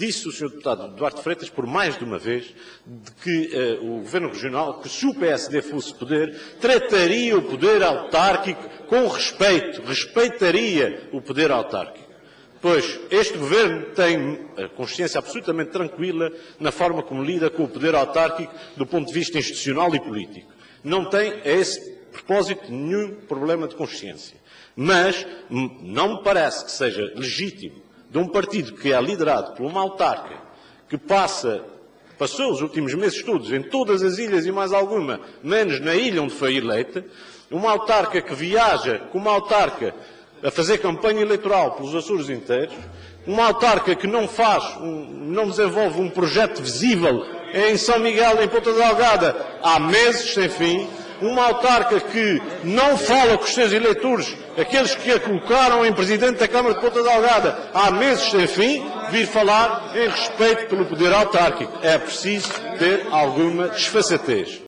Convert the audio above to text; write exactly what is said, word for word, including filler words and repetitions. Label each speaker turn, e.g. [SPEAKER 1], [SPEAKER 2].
[SPEAKER 1] disse o senhor deputado Duarte Freitas, por mais de uma vez, de que uh, o Governo Regional, que se o P S D fosse poder, trataria o poder autárquico com respeito, respeitaria o poder autárquico. Pois este Governo tem a consciência absolutamente tranquila na forma como lida com o poder autárquico do ponto de vista institucional e político. Não tem, a esse propósito, nenhum problema de consciência. Mas não me parece que seja legítimo de um partido que é liderado por uma autarca que passa, passou os últimos meses todos em todas as ilhas e mais alguma, menos na ilha onde foi eleita, uma autarca que viaja com uma autarca a fazer campanha eleitoral pelos Açores inteiros, uma autarca que não faz, um, não desenvolve um projeto visível em São Miguel, em Ponta Delgada, há meses sem fim, uma autarca que não fala com os seus eleitores, aqueles que a colocaram em Presidente da Câmara de Ponta Delgada, há meses sem fim, vir falar em respeito pelo poder autárquico. É preciso ter alguma desfaçatez.